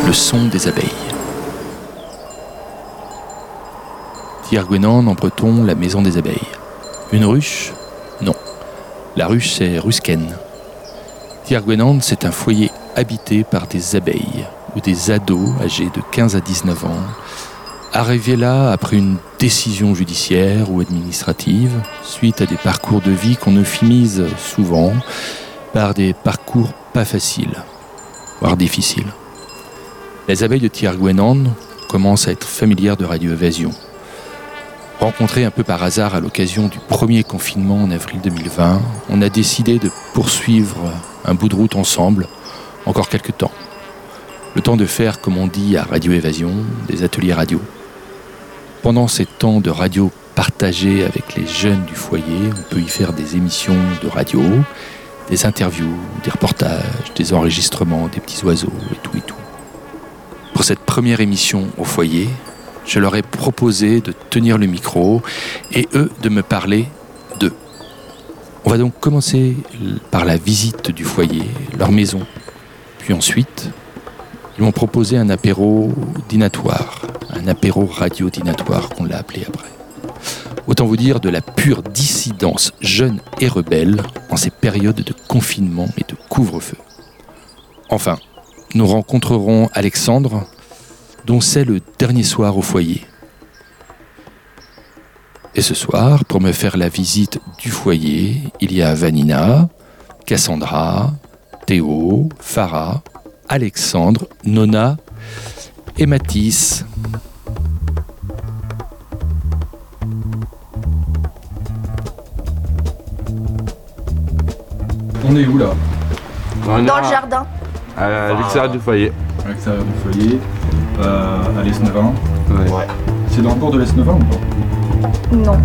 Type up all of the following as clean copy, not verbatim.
le son des abeilles. Tiergwennan en breton, la maison des abeilles. Une ruche ? Non. La ruche, c'est Rusken. Tiergwennan, c'est un foyer habité par des abeilles ou des ados âgés de 15 à 19 ans, arrivés là après une décision judiciaire ou administrative, suite à des parcours de vie qu'on euphémise souvent par des parcours pas faciles, voire difficiles. Les abeilles de Tiergwennan commencent à être familières de Radio Évasion. Rencontrées un peu par hasard à l'occasion du premier confinement en avril 2020, on a décidé de poursuivre un bout de route ensemble, encore quelques temps. Le temps de faire, comme on dit à Radio Évasion, des ateliers radio. Pendant ces temps de radio partagés avec les jeunes du foyer, on peut y faire des émissions de radio, des interviews, des reportages, des enregistrements, des petits oiseaux et tout et tout. Pour cette première émission au foyer, je leur ai proposé de tenir le micro et eux de me parler d'eux. On va donc commencer par la visite du foyer, leur maison. Puis ensuite, ils m'ont proposé un apéro dînatoire, un apéro radio-dînatoire qu'on l'a appelé après. Autant vous dire de la pure dissidence jeune et rebelle en ces périodes de confinement et de couvre-feu. Enfin, nous rencontrerons Alexandre, dont c'est le dernier soir au foyer. Et ce soir, pour me faire la visite du foyer, il y a Vanina, Cassandra, Théo, Farah, Alexandre, Nona et Mathis. On est où là ? Dans le jardin. À l'extérieur du foyer. À l'extérieur du foyer, à l'Esnevin. Ouais. C'est dans le port de l'Esnevin ou pas ? Non.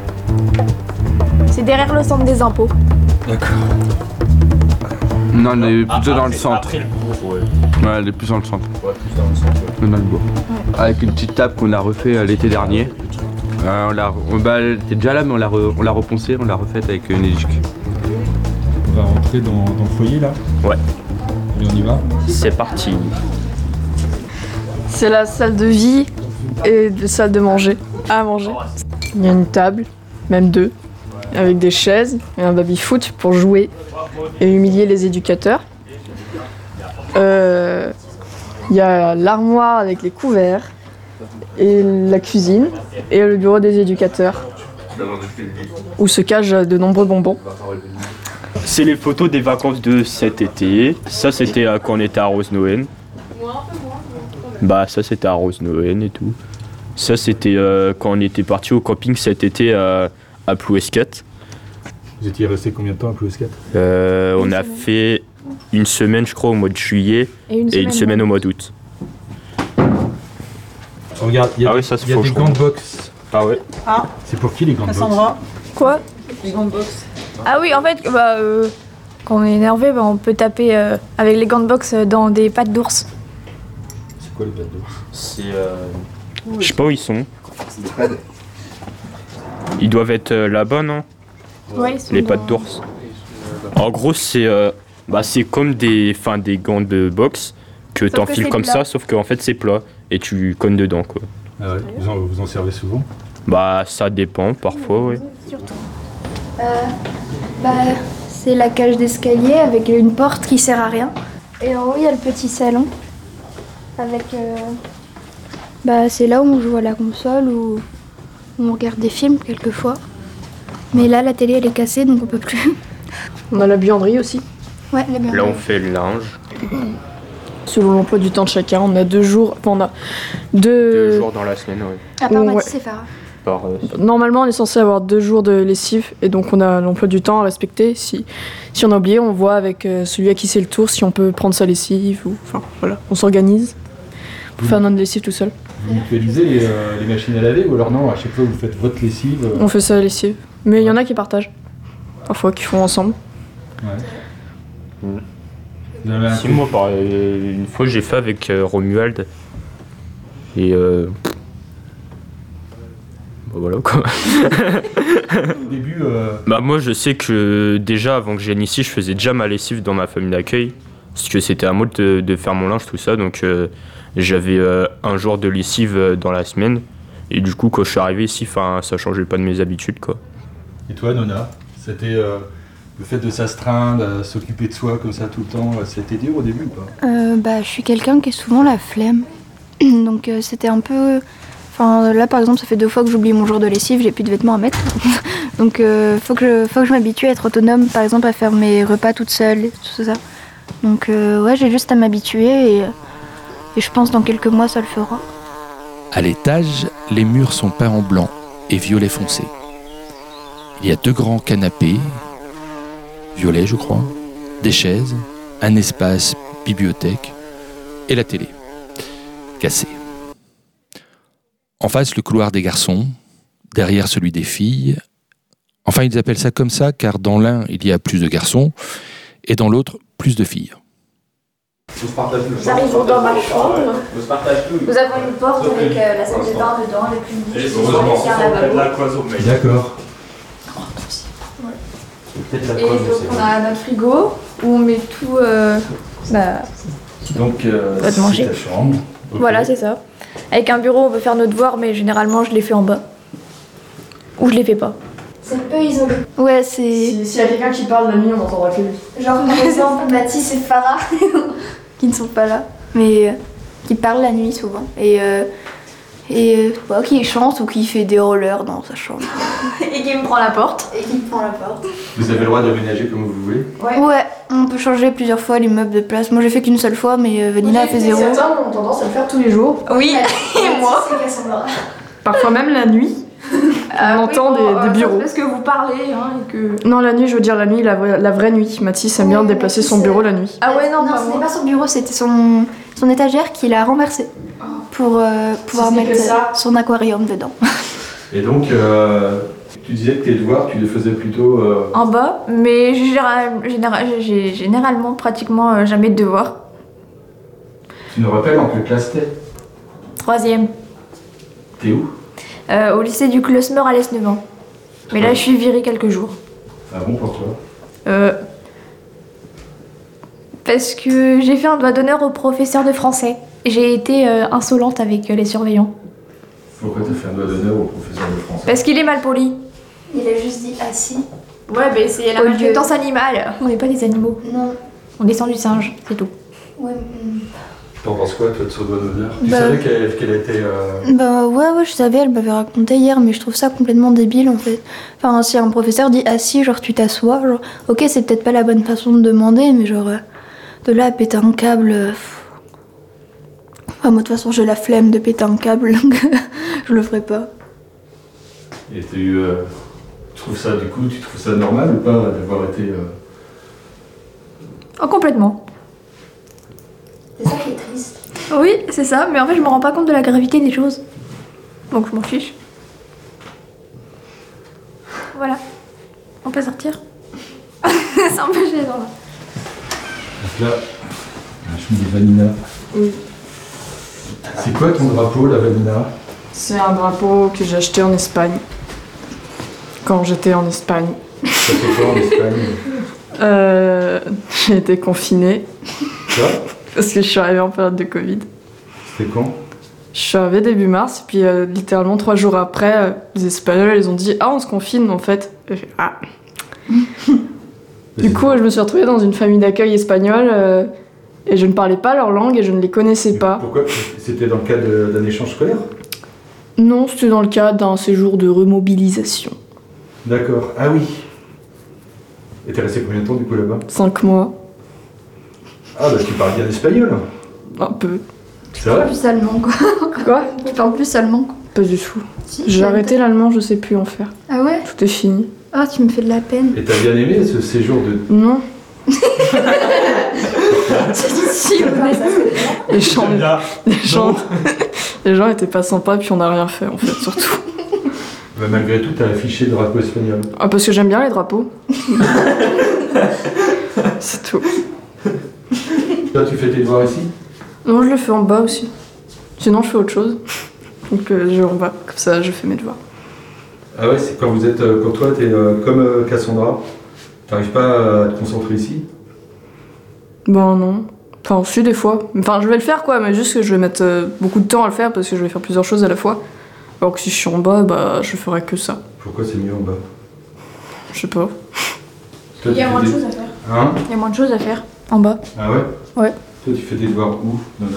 C'est derrière le centre des impôts. D'accord. Non, on est plutôt dans le centre. Après le bourg, ouais. Ouais, elle est plus dans le centre. Ouais, plus dans le centre. Ouais. Dans le bourg. Avec une petite table qu'on a refait l'été dernier. Elle était déjà là, mais on l'a reponcée, on l'a refaite avec une éduque. On va rentrer dans le foyer là ? Ouais. Et on y va ? C'est parti. C'est la salle de vie et la salle de manger. À manger. Il y a une table, même deux, avec des chaises et un baby-foot pour jouer et humilier les éducateurs. Il y a l'armoire avec les couverts et la cuisine et le bureau des éducateurs où se cachent de nombreux bonbons. C'est les photos des vacances de cet été. Ça, c'était quand on était à Rosnoen. Bah, ça, c'était à Rosnoen et tout. Ça, c'était quand on était parti au camping cet été à Plouescat. Vous étiez resté combien de temps à Plouescat ? On a fait une semaine, je crois, au mois de juillet et une semaine au mois d'août. Regarde, il y a, ça, des gants de boxe. Ah ouais. Ah, C'est pour qui les gants de boxe ? Cassandra, Quoi ? les gants de boxe. Ah oui, en fait, quand on est énervé, on peut taper avec les gants de boxe dans des pattes d'ours. C'est quoi les pattes d'ours ? C'est. Je sais pas où ils sont. Ils doivent être là-bas, non ? Ouais, Les pattes d'ours. En gros, c'est comme des gants de boxe que Sauf que t'enfiles c'est comme plat. ça, sauf qu'en fait c'est plat et tu cognes dedans quoi. Ah ouais, vous en servez souvent ? Bah ça dépend, parfois ouais. C'est la cage d'escalier avec une porte qui sert à rien. Et en haut, il y a le petit salon. Avec. C'est là où on joue à la console ou on regarde des films quelquefois. Mais là, la télé, elle est cassée, donc on peut plus. On a la buanderie aussi. Ouais, la bien. Là on fait le linge. Selon l'emploi du temps de chacun, on a 2 jours. On a 2 jours dans la semaine, ouais. À part Ouais. Mathis et Farah. Normalement, on est censé avoir 2 jours de lessive et donc on a l'emploi du temps à respecter. Si on a oublié, on voit avec celui à qui c'est le tour si on peut prendre sa lessive ou enfin voilà, on s'organise pour faire notre lessive tout seul. Vous mutualisez les machines à laver ou alors non, à chaque fois vous faites votre lessive On fait sa lessive, mais il y en a qui partagent, parfois qui font ensemble. Ouais. Vous avez un Si moi une fois j'ai fait avec Romuald et voilà quoi. Au début, Bah moi je sais que déjà avant que je vienne ici je faisais déjà ma lessive dans ma famille d'accueil Parce que c'était à moi de faire mon linge, tout ça. Donc j'avais un jour de lessive dans la semaine. Et du coup, quand je suis arrivé ici, ça changeait pas de mes habitudes, quoi. Et toi, Nona, c'était le fait de s'astreindre, à s'occuper de soi comme ça tout le temps, c'était dur au début ou pas? Je suis quelqu'un qui a souvent la flemme. Donc c'était un peu... Enfin là par exemple ça fait 2 fois que j'oublie mon jour de lessive, j'ai plus de vêtements à mettre. Donc faut que je m'habitue à être autonome, par exemple à faire mes repas toute seule, tout ça. Donc ouais, j'ai juste à m'habituer et je pense dans quelques mois ça le fera. À l'étage, les murs sont peints en blanc et violet foncé. Il y a 2 grands canapés, violets je crois, des chaises, un espace bibliothèque et la télé, cassée. En face, le couloir des garçons, derrière celui des filles. Enfin, ils appellent ça comme ça car dans l'un, il y a plus de garçons et dans l'autre, plus de filles. Nous arrivons dans ma chambre. Nous avons une porte avec la salle de bain dedans, avec une douche, un lavabo. D'accord. Et donc on a notre frigo où on met tout. Donc de manger. c'est ta chambre. Ok. Voilà, c'est ça. Avec un bureau, on peut faire nos devoirs, mais généralement, je les fais en bas. Ou je les fais pas. C'est peu isolé. Ouais, c'est... S'il y a quelqu'un qui parle la nuit, on n'entendra que lui. Genre par exemple Mathis et Farah, qui ne sont pas là, mais qui parlent la nuit souvent. Et qui chante ou qui fait des rollers dans sa chambre. Et qui me prend la porte. Et qui prend la porte. Vous avez le droit d'aménager comme vous voulez. Ouais, on peut changer plusieurs fois les meubles de place. Moi j'ai fait qu'une seule fois, mais Vanina a fait 0. Certains ont tendance à le faire tous les jours. Oui, Et moi. Parfois même la nuit. On entend des bureaux. Parce que vous parlez, hein, et que... Non, la nuit, je veux dire la nuit, la vraie nuit. Mathis aime bien déplacer son bureau la nuit. Ah ouais, non, pas c'était moi. pas son bureau, c'était son étagère qu'il a renversée pour pouvoir Si ce n'est mettre que ça. son aquarium dedans. Et donc, tu disais que tes devoirs, tu les faisais plutôt... En bas, mais j'ai généralement pratiquement jamais de devoirs. Tu nous rappelles en quelle classe t'es? 3e. T'es où? Au lycée du Closmer à l'Esnevent. Mais là, je suis virée quelques jours. Ah bon, pourquoi? Parce que j'ai fait un doigt d'honneur au professeur de français. J'ai été insolente avec les surveillants. Pourquoi t'as fait un doigt d'honneur au professeur de français? Parce qu'il est mal poli. Il a juste dit assis. Ouais, mais c'est la Au lieu- maltraitance animale. On n'est pas des animaux. Non. On descend du singe, c'est tout. Ouais. T'en penses quoi, toi, de ce doigt d'honneur? Tu Bah- savais qu'elle était... Ouais, je savais, elle m'avait raconté hier, mais je trouve ça complètement débile en fait. Enfin, si un professeur dit assis, genre tu t'assois, genre, ok, c'est peut-être pas la bonne façon de demander, mais genre, de là à péter un câble. Enfin, moi de toute façon, j'ai la flemme de péter un câble, donc je le ferai pas. Et tu trouves ça, du coup, tu trouves ça normal ou pas d'avoir été... Oh, complètement. C'est ça qui est triste. Oui, c'est ça, mais en fait, je me rends pas compte de la gravité des choses. Donc, je m'en fiche. Voilà. On peut sortir. C'est un peu gênant, là. Donc là, je me dis Vanina. Oui. C'est quoi ton drapeau, la Vanina? C'est un drapeau que j'ai acheté en Espagne. Quand j'étais en Espagne. Ça fait quoi en Espagne? J'ai été confinée Quoi? parce que je suis arrivée en période de Covid. C'était quand? Je suis arrivée début mars, et puis littéralement 3 jours après, les Espagnols, ils ont dit « Ah, on se confine, en fait ». Et j'ai fait « Ah ». Du coup, je me suis retrouvée dans une famille d'accueil espagnole, et je ne parlais pas leur langue, et je ne les connaissais pas. Pourquoi? C'était dans le cadre d'un échange scolaire? Non, c'était dans le cadre d'un séjour de remobilisation. D'accord. Ah oui. Et t'es resté combien de temps, du coup, là-bas? 5 mois, Ah bah tu parles bien espagnol. un peu. C'est vrai? Plus allemand, quoi. Quoi? Tu parles plus allemand, quoi. Pas du tout. Si, J'ai ça- arrêté l'allemand, je sais plus en faire. Ah ouais? Tout est fini. Ah, tu me fais de la peine. Et t'as bien aimé ce séjour de... Non, Si, les gens, Là. les gens, les gens étaient pas sympas, puis on n'a rien fait en fait, surtout. Bah, malgré tout, t'as affiché le drapeau espagnol. Ah, parce que j'aime bien les drapeaux. C'est tout. Toi, tu fais tes devoirs ici? Non, je le fais en bas aussi. Sinon, je fais autre chose. Donc, je vais en bas, comme ça, je fais mes devoirs. Ah ouais, c'est quand vous êtes... quand toi, t'es comme Cassandra, t'arrives pas à te concentrer ici? Ben non. Enfin, aussi des fois. Enfin, je vais le faire quoi, mais juste que je vais mettre beaucoup de temps à le faire parce que je vais faire plusieurs choses à la fois. Alors que si je suis en bas, bah je ferai que ça. Pourquoi c'est mieux en bas? Je sais pas. Il y a moins de choses à faire. Hein? Il y a moins de choses à faire en bas. Ah ouais? Ouais. Toi, tu fais des devoirs où, Nona?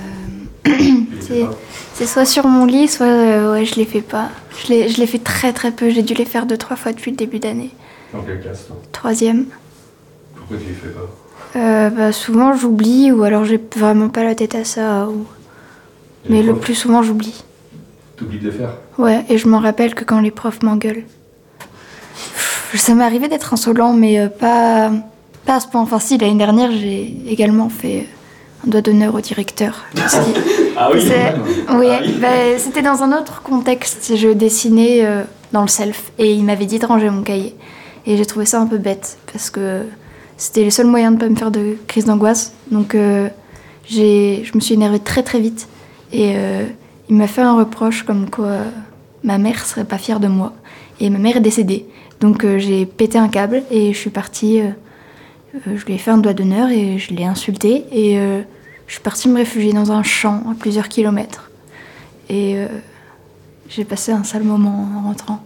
C'est soit sur mon lit, soit ouais, je les fais pas. Je les fais très très peu. J'ai dû les faire 2-3 fois depuis le début d'année. Dans quelle classe, toi? 3e. Pourquoi tu les fais pas? Bah, souvent j'oublie ou alors j'ai vraiment pas la tête à ça. Mais le plus souvent j'oublie. T'oublies de les faire? Ouais, et je m'en rappelle que quand les profs m'engueulent. Ça m'est arrivé d'être insolent, mais pas à ce point. Enfin si, l'année dernière j'ai également fait un doigt d'honneur au directeur. Ah oui. Oui, bah, c'était dans un autre contexte. Je dessinais dans le self et il m'avait dit de ranger mon cahier. Et j'ai trouvé ça un peu bête parce que c'était le seul moyen de ne pas me faire de crise d'angoisse. Donc je me suis énervée très très vite. Et il m'a fait un reproche comme quoi ma mère serait pas fière de moi. Et ma mère est décédée. Donc j'ai pété un câble et je suis partie. Je lui ai fait un doigt d'honneur et je l'ai insulté. Et je suis partie me réfugier dans un champ à plusieurs kilomètres. Et j'ai passé un sale moment en rentrant.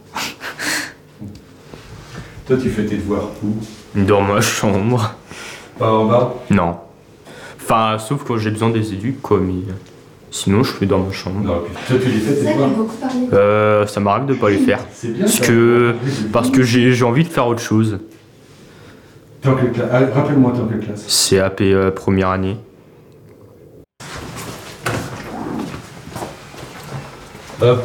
Toi, tu fais tes devoirs où? Dans ma chambre. Pas en bas? Non. Enfin, sauf quand j'ai besoin des éduques, quoi, mais sinon je fais dans ma chambre. Non, puis toi, tu les fais tes devoirs? Ça m'arrive de pas les faire. C'est bien. Parce que j'ai envie de faire autre chose. T'es en quelle classe? Rappelle-moi, t'es en quelle classe? CAP première année. Hop.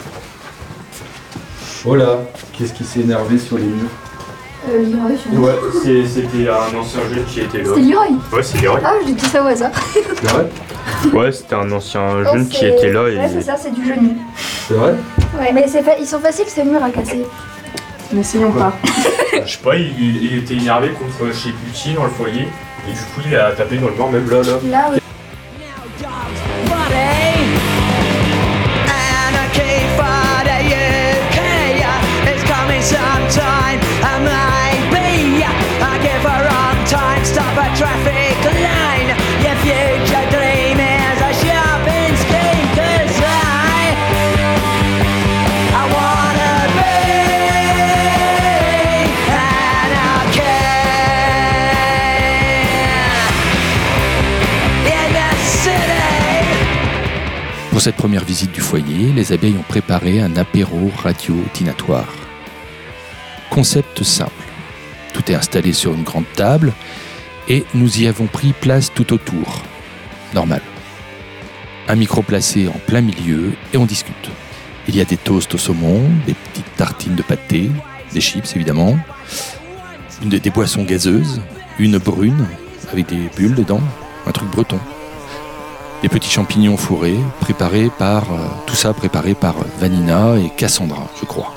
Oh là, qu'est-ce qui s'est énervé sur les murs? Leroy. Ouais, c'était un ancien jeune qui était là. C'était Leroy? Ouais, c'est Leroy. Ah, j'ai dit ça au hasard. C'est vrai? Ouais, c'était un ancien jeune qui était là. Ouais, c'est ça, c'est du genou. C'est vrai? Ouais, mais ils sont faciles ces murs à casser. N'essayons pas. Je sais pas, il était énervé contre chez Pucci dans le foyer. Et du coup, il a tapé dans le mur, même là. Là, oui. Pour cette première visite du foyer, les abeilles ont préparé un apéro radio-dînatoire. Concept simple. Tout est installé sur une grande table et nous y avons pris place tout autour. Normal. Un micro placé en plein milieu et on discute. Il y a des toasts au saumon, des petites tartines de pâté, des chips évidemment, des boissons gazeuses, une brune avec des bulles dedans, un truc breton. Des petits champignons fourrés, tout ça préparé par Vanina et Cassandra, je crois.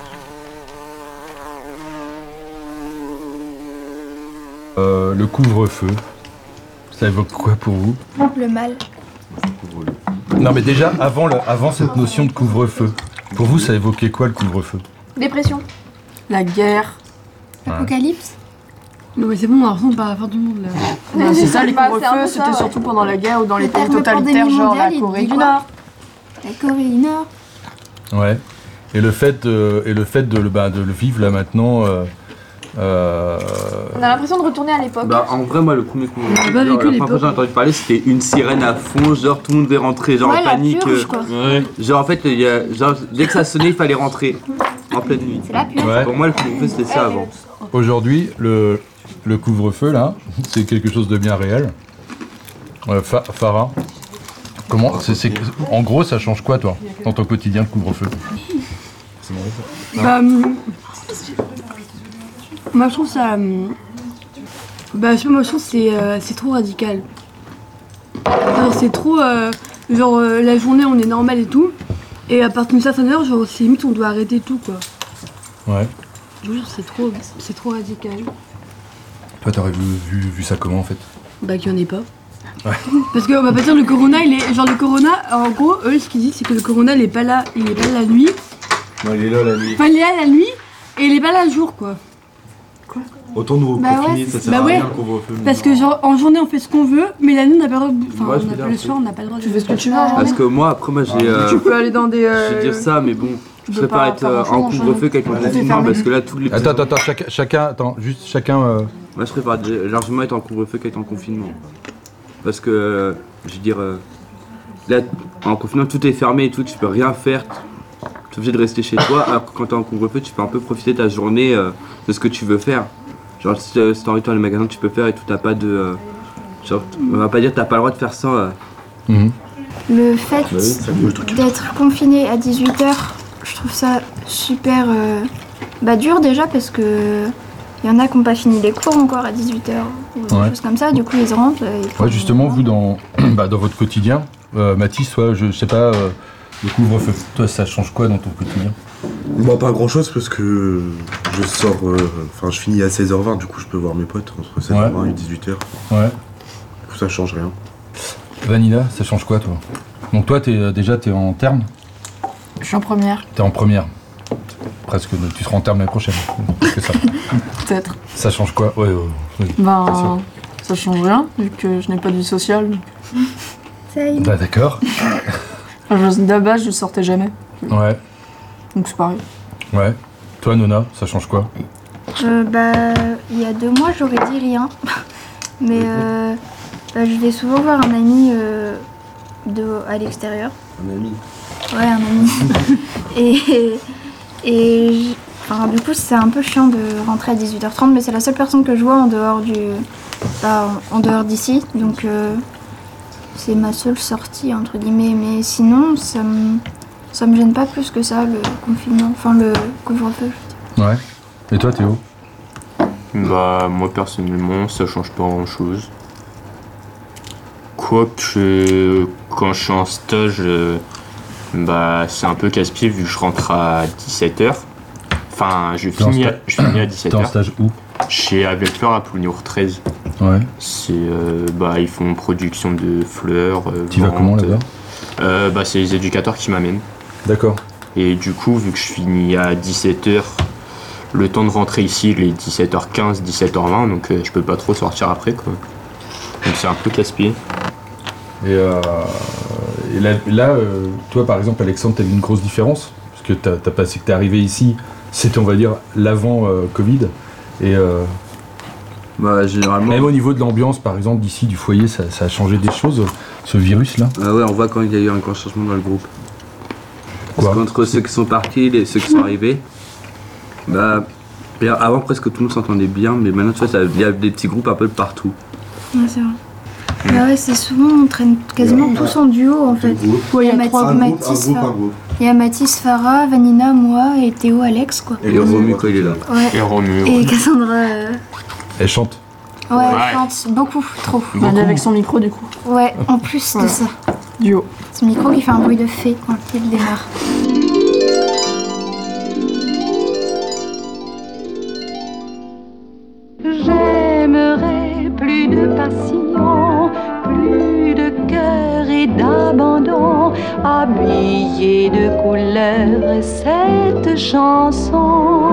Le couvre-feu, ça évoque quoi pour vous? Le mal. Non mais déjà, avant cette notion de couvre-feu, pour vous ça évoquait quoi le couvre-feu? Dépression. La guerre. Apocalypse. Non mais c'est bon, on a l'impression de pas avoir du monde là. Ouais, c'est ça, les Bah, couvre-feux, c'est un peu ça, c'était ouais. surtout pendant la guerre ou dans les Le pays terme totalitaires, pandémie genre la mondiale, Corée il dit du quoi. Nord. La Corée du Nord. Ouais. Et le fait de le vivre là maintenant. On a l'impression de retourner à l'époque. Bah en vrai moi le premier coup, pas la vécu première fois l'époque. que j'ai entendu parler c'était une sirène à fond, genre tout le monde devait rentrer, genre Ouais, en la panique. purge, quoi. Genre en fait dès que ça sonnait il fallait rentrer en pleine nuit. C'est la purge. Ouais. Pour moi le couvre-feu c'était ça avant. Aujourd'hui, le couvre-feu là, c'est quelque chose de bien réel. Farah, comment en gros ça change quoi toi dans ton quotidien le couvre-feu? Bah, moi je trouve ça. Bah, je sais pas, moi je trouve que c'est trop radical. Alors, c'est trop. La journée on est normal et tout. Et à partir d'une certaine heure, genre c'est limite on doit arrêter tout quoi. Ouais. Je vous jure, c'est trop radical. Toi t'aurais vu ça comment en fait? Bah qu'il y en ait pas. Ouais. Parce qu'on va pas dire le corona, le corona, en gros, eux ce qu'ils disent c'est que le corona il est pas là la nuit. Non, il est là la nuit. Enfin il est là la nuit et il est pas là le jour quoi. Autant nous Bah confiner, ouais, ça sert bah à ouais. rien qu'on couvre-feu. Parce que genre en journée on fait ce qu'on veut, mais la nuit on n'a pas le droit. Enfin, Moi, je on peux a dire pas un le soir, on truc. n'a pas le droit. Tu fais ce que tu veux en Parce journée. que moi, après, moi, Tu peux aller dans des. je vais dire ça, mais bon, je peux préfère pas être faire grand-chose en en couvre-feu qu'être en Tout est confinement fermé. parce que là, tous les. Attends, chacun. Moi, je préfère largement être en couvre-feu qu'être en confinement. Parce que, je veux dire, là, en confinement, tout est fermé et tout, tu peux rien faire. Tu es obligé de rester chez toi. Alors que quand tu es en couvre-feu, tu peux un peu profiter de ta journée de ce que tu veux faire. Genre, si tu as envie de aller au magasin, tu peux faire et tout, t'as pas de. Genre, on va pas dire que t'as pas le droit de faire ça. Le fait d'être confiné à 18h, je trouve ça super dur déjà parce que il y en a qui n'ont pas fini les cours encore à 18h ou des choses comme ça, du coup ils rentrent. Ouais, justement, vous, dans votre quotidien, Mathis, toi, je sais pas, le couvre-feu, toi, ça change quoi dans ton quotidien? Moi, pas grand chose parce que je sors. Enfin, je finis à 16h20, du coup, je peux voir mes potes entre 16h20 et 18h. Ouais. Du coup, ça change rien. Vanilla, ça change quoi, toi? Donc, toi, t'es en terme? Je suis en première. T'es en première. Presque, tu seras en terme l'année prochaine. C'est ça. Peut-être. Ça change quoi? Ouais, oui. Ben, ça change rien, vu que je n'ai pas de vie sociale. Ça y est. Bah, d'accord. D'abord, je sortais jamais. Ouais. Donc c'est pareil. Ouais. Toi, Nona, ça change quoi? Il y a 2 mois j'aurais dit rien, mais je vais souvent voir un ami à l'extérieur. Un ami. Ouais, un ami. Enfin, du coup, c'est un peu chiant de rentrer à 18h30, mais c'est la seule personne que je vois en dehors en dehors d'ici, donc c'est ma seule sortie entre guillemets. Mais sinon, ça me gêne pas plus que ça le confinement, enfin le couvre-feu. Ouais. Et toi, Théo? Bah, moi personnellement, ça change pas grand chose. Quoique, quand je suis en stage, c'est un peu casse-pied vu que je rentre à 17h. Enfin, je finis à 17h. T'es en stage où? Chez Avelfleur à Plougnour 13. Ouais. C'est, ils font production de fleurs. Tu vas comment là-bas? C'est les éducateurs qui m'amènent. D'accord. Et du coup, vu que je finis à 17h, le temps de rentrer ici, il est 17h15, 17h20, donc je peux pas trop sortir après, quoi. Donc c'est un peu casse-pied. Et là, toi par exemple, Alexandre, t'as vu une grosse différence? Parce que t'es arrivé ici, c'était on va dire l'avant Covid. Et généralement. même au niveau de l'ambiance, par exemple, d'ici, du foyer, ça a changé des choses, ce virus-là? Ouais, on voit quand il y a eu un grand changement dans le groupe. Quoi? Parce qu'entre ceux qui sont partis et ceux qui sont arrivés, avant presque tout le monde s'entendait bien, mais maintenant tu vois, il y a des petits groupes un peu de partout. Ouais, c'est vrai. Bah ouais, c'est souvent, on traîne quasiment tous en duo en fait. Ouais, il y a Mathis, 3 Un groupe. Il y a Mathis, Farah, Vanina, moi et Théo, Alex quoi. Et Romu quand il est là. Ouais. Et Romu. Et Cassandra. Elle chante. Ouais, elle chante beaucoup, trop. Elle est avec son micro du coup. Ouais, en plus de ça. Duo. Ce micro qui fait un bruit de fée quand il démarre. J'aimerais plus de passion, plus de cœur et d'abandon, habiller de couleurs cette chanson.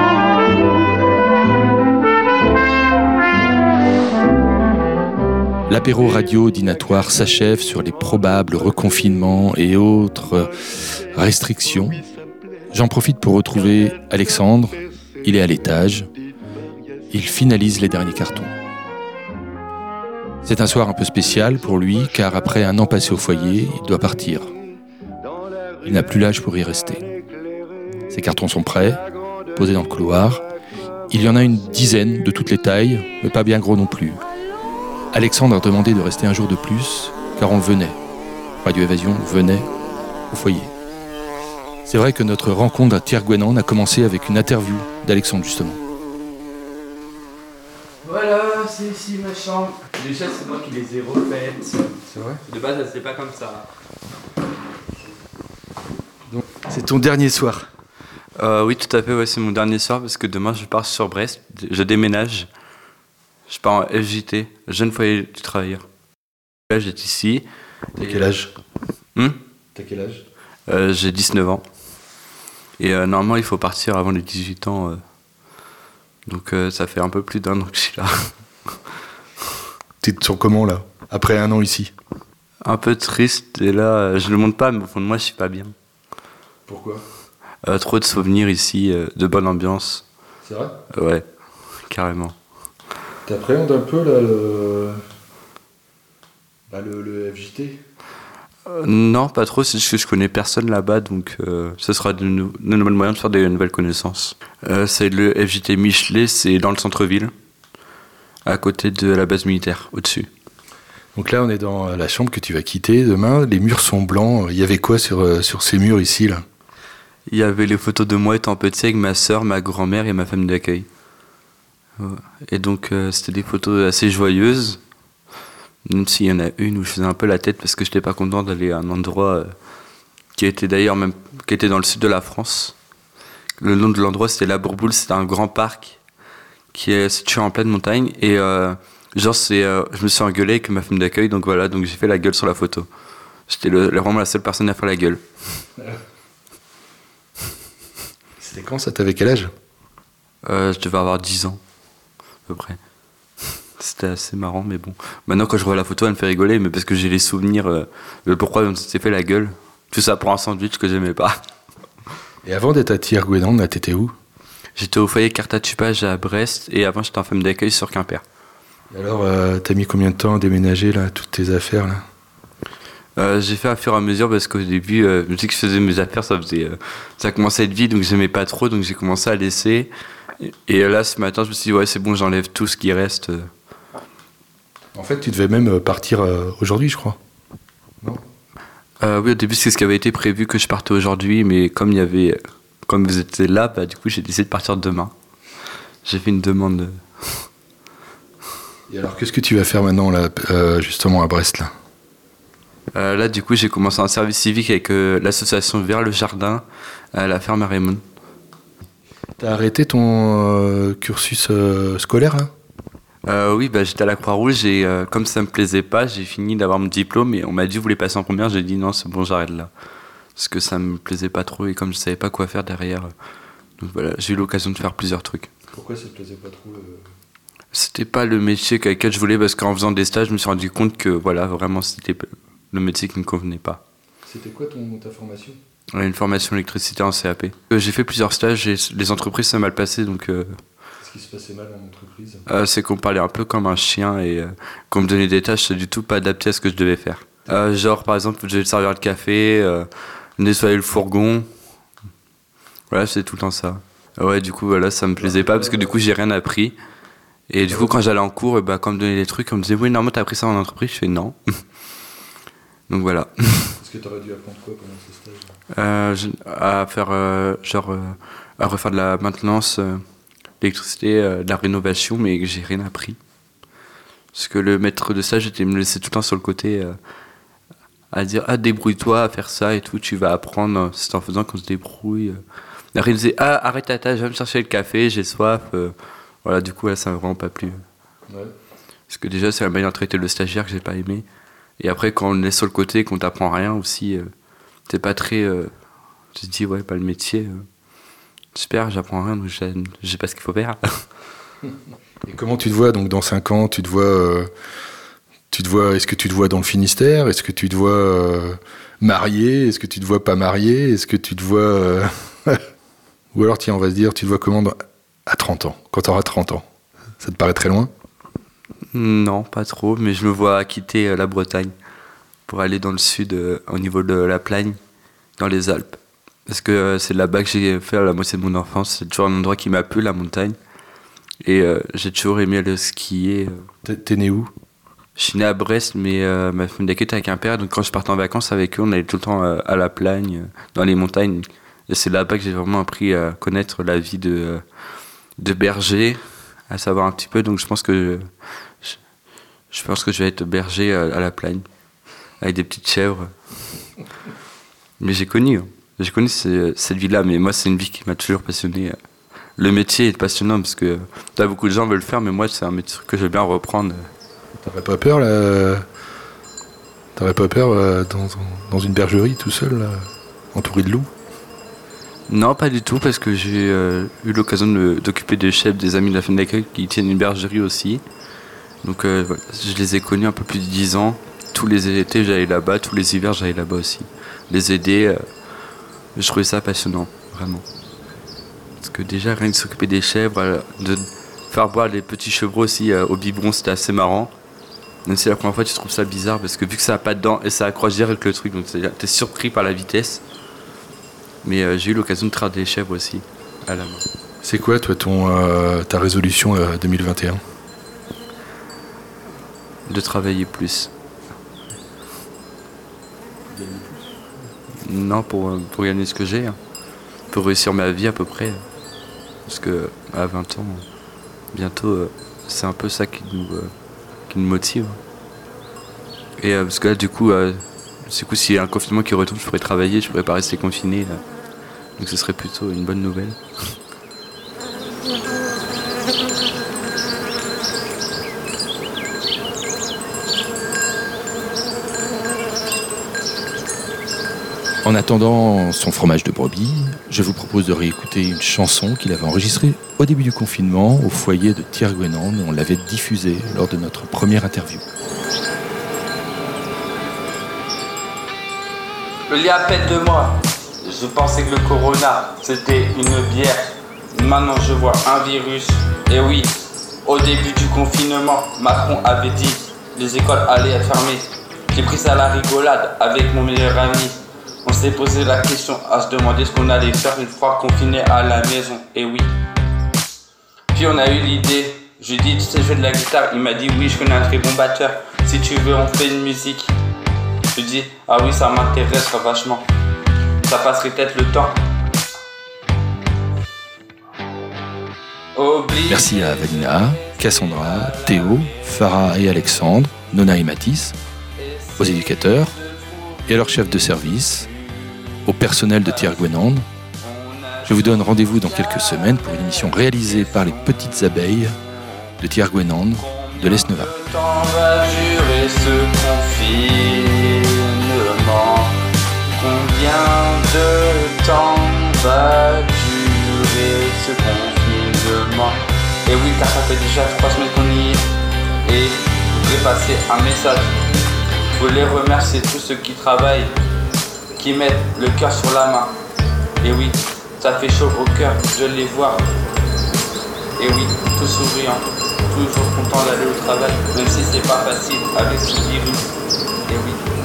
L'apéro radio dînatoire s'achève sur les probables reconfinements et autres restrictions. J'en profite pour retrouver Alexandre. Il est à l'étage. Il finalise les derniers cartons. C'est un soir un peu spécial pour lui, car après un an passé au foyer, il doit partir. Il n'a plus l'âge pour y rester. Ses cartons sont prêts, posés dans le couloir. Il y en a une dizaine de toutes les tailles, mais pas bien gros non plus. Alexandre a demandé de rester un jour de plus, car on venait. Radio Évasion venait au foyer. C'est vrai que notre rencontre à Tierguénan a commencé avec une interview d'Alexandre, justement. Voilà, c'est ici ma chambre. Les chaises, c'est moi qui les ai refaites. C'est vrai? De base, c'était pas comme ça. Donc, c'est ton dernier soir? Oui, tout à fait, ouais, c'est mon dernier soir parce que demain je pars sur Brest, je déménage. Je pars en FJT, jeune foyer du travailleur. Là, j'étais ici. T'as quel âge? T'as quel âge? J'ai 19 ans. Et normalement, il faut partir avant les 18 ans Donc ça fait un peu plus d'1 an que je suis là. Tu te sens comment là, après 1 an ici? Un peu triste, et là, je le montre pas, mais au fond de moi, je suis pas bien. Pourquoi? Trop de souvenirs ici, de bonne ambiance. C'est vrai? Ouais, carrément. T'appréhendes un peu là, le FJT? Non, pas trop, c'est juste que je connais personne là-bas, donc ce sera de nouvelles moyens de faire des nouvelles connaissances. C'est le FJT Michelet, c'est dans le centre-ville, à côté de la base militaire, au-dessus. Donc là, on est dans la chambre que tu vas quitter demain. Les murs sont blancs. Il y avait quoi sur ces murs ici là? Il y avait les photos de moi étant petit avec ma soeur, ma grand-mère et ma famille d'accueil. Et donc c'était des photos assez joyeuses, même s'il y en a une où je faisais un peu la tête parce que je n'étais pas content d'aller à un endroit qui était d'ailleurs même qui était dans le sud de la France. Le nom de l'endroit c'était La Bourboule, c'était un grand parc qui est situé en pleine montagne et je me suis engueulé avec ma femme d'accueil, donc voilà, donc j'ai fait la gueule sur la photo. J'étais vraiment la seule personne à faire la gueule. C'était quand ça? T'avais quel âge? Je devais avoir 10 ans, à peu près. C'était assez marrant, mais bon. Maintenant, quand je revois la photo, elle me fait rigoler, mais parce que j'ai les souvenirs de pourquoi on s'était fait la gueule. Tout ça pour un sandwich que j'aimais pas. Et avant d'être à Tierguénande, là, t'étais où? J'étais au foyer Cartachupage à Brest, et avant, j'étais en femme d'accueil sur Quimper. Et alors, t'as mis combien de temps à déménager, là, toutes tes affaires, là? J'ai fait à fur et à mesure parce qu'au début, je me dis que je faisais mes affaires, ça commençait à être vide, donc j'aimais pas trop, donc j'ai commencé à laisser. Et là, ce matin, je me suis dit, ouais, c'est bon, j'enlève tout ce qui reste. En fait, tu devais même partir aujourd'hui, je crois. Non? Oui, au début, c'est ce qui avait été prévu que je partais aujourd'hui, mais comme vous étiez là, bah, du coup, j'ai décidé de partir demain. J'ai fait une demande. Et alors, qu'est-ce que tu vas faire maintenant, là, justement, à Brest, là? Là, du coup, j'ai commencé un service civique avec l'association Vers le Jardin à la ferme à Raymond. T'as arrêté ton cursus scolaire, là? Oui, bah, j'étais à la Croix-Rouge et comme ça me plaisait pas, j'ai fini d'avoir mon diplôme et on m'a dit vous voulez passer en première, j'ai dit non, c'est bon, j'arrête là. Parce que ça me plaisait pas trop et comme je savais pas quoi faire derrière, donc voilà, j'ai eu l'occasion de faire plusieurs trucs. Pourquoi ça te plaisait pas trop C'était pas le métier avec lequel je voulais parce qu'en faisant des stages, je me suis rendu compte que voilà, vraiment c'était le métier qui me convenait pas. C'était quoi ta formation? Une formation électricité en CAP. J'ai fait plusieurs stages et les entreprises ça m'a mal passé donc. Qu'est-ce qui se passait mal en entreprise? C'est qu'on parlait un peu comme un chien et qu'on me donnait des tâches du tout pas adaptées à ce que je devais faire. Genre par exemple, je devais servir le café, nettoyer le fourgon. Voilà, c'est tout le temps ça. Ouais, du coup voilà, ça me plaisait pas parce que du coup j'ai rien appris. Et du coup quand j'allais en cours, quand on me donnait des trucs, on me disait oui normalement t'as appris ça en entreprise, je fais non. Donc voilà. Est-ce que t'aurais dû apprendre quoi pendant ces stages? À faire à refaire de la maintenance, l'électricité, de la rénovation, mais j'ai rien appris. Parce que le maître de stage me laissait tout le temps sur le côté à dire débrouille-toi à faire ça et tout, tu vas apprendre, c'est en faisant qu'on se débrouille. Après il me disait arrête ta tâche, va me chercher le café, j'ai soif. Voilà, du coup là, ça m'a vraiment pas plu. Ouais. Parce que déjà c'est la manière de traiter le stagiaire que j'ai pas aimé. Et après quand on est sur le côté et qu'on t'apprend rien aussi, t'es pas très... tu te dis ouais, pas le métier. Super, j'apprends rien, donc je sais pas ce qu'il faut faire. Et comment tu te vois donc dans 5 ans? Est-ce que tu te vois dans le Finistère? Est-ce que tu te vois marié? Est-ce que tu te vois pas marié? Est-ce que tu te vois... Ou alors tiens, on va se dire, tu te vois comment à 30 ans, quand tu auras 30 ans? Ça te paraît très loin? Non, pas trop, mais je me vois quitter la Bretagne pour aller dans le sud, au niveau de la Plagne, dans les Alpes. Parce que c'est là-bas que j'ai fait la moitié de mon enfance. C'est toujours un endroit qui m'a plu, la montagne. Et j'ai toujours aimé aller skier. T'es né où? Je suis né à Brest, mais ma famille d'accueil était à Quimper. Donc quand je partais en vacances avec eux, on allait tout le temps à la Plagne, dans les montagnes. Et c'est là-bas que j'ai vraiment appris à connaître la vie de berger, à savoir un petit peu. Donc je pense que je vais être berger à la Plagne, avec des petites chèvres. Mais j'ai connu cette vie-là, mais moi c'est une vie qui m'a toujours passionné. Le métier est passionnant parce que beaucoup de gens veulent le faire, mais moi c'est un métier que je veux bien reprendre. T'aurais pas peur là? T'aurais pas peur dans une bergerie tout seul, là, entouré de loups? Non, pas du tout, parce que j'ai eu l'occasion d'occuper des chefs, des amis de la fin d'accueil qui tiennent une bergerie aussi. Donc voilà, je les ai connus un peu plus de 10 ans. Tous les étés, j'allais là-bas, tous les hivers, j'allais là-bas aussi. Les aider, je trouvais ça passionnant, vraiment. Parce que déjà, rien que s'occuper des chèvres, de faire boire les petits chevreaux aussi au biberon, c'était assez marrant. Même si la première fois, tu trouves ça bizarre, parce que vu que ça n'a pas de dents, et ça accroche direct le truc, donc t'es surpris par la vitesse. Mais j'ai eu l'occasion de traire des chèvres aussi, à la main. C'est quoi, toi, ta résolution 2021 ? De travailler plus. Non, pour gagner ce que j'ai. Pour réussir ma vie à peu près. Parce que à 20 ans, bientôt, c'est un peu ça qui nous motive. Et parce que là, du coup, s'il y a un confinement qui retombe, je pourrais travailler, je pourrais pas rester confiné. Là. Donc ce serait plutôt une bonne nouvelle. En attendant son fromage de brebis, je vous propose de réécouter une chanson qu'il avait enregistrée au début du confinement au foyer de Tierguénande. On l'avait diffusée lors de notre première interview. Il y a à peine 2 mois, je pensais que le corona, c'était une bière. Maintenant, je vois un virus. Et oui, au début du confinement, Macron avait dit les écoles allaient être fermées. J'ai pris ça à la rigolade avec mon meilleur ami. On s'est posé la question à se demander ce qu'on allait faire une fois confiné à la maison. Et oui. Puis on a eu l'idée. J'ai dit, tu sais jouer de la guitare? Il m'a dit, oui, je connais un très bon batteur. Si tu veux, on fait une musique. Je dis, ah oui, ça m'intéresse vachement. Ça passerait peut-être le temps. Merci à Vanina, Cassandra, Théo, Farah et Alexandre, Nona et Mathis, aux éducateurs et à leur chef de service, au personnel de Tierguénande. Je vous donne rendez-vous dans quelques semaines pour une émission réalisée par les petites abeilles de Tierguénande de l'Esneva. Temps va durer ce confinement? Combien de temps va durer ce confinement? Et oui, car ça fait déjà 3 semaines qu'on y est. Et je voudrais passer un message. Je voulais remercier tous ceux qui travaillent, qui mettent le cœur sur la main. Et oui, ça fait chaud au cœur de les voir. Et oui, tout souriant, toujours content d'aller au travail, même si c'est pas facile avec ce virus. Et oui.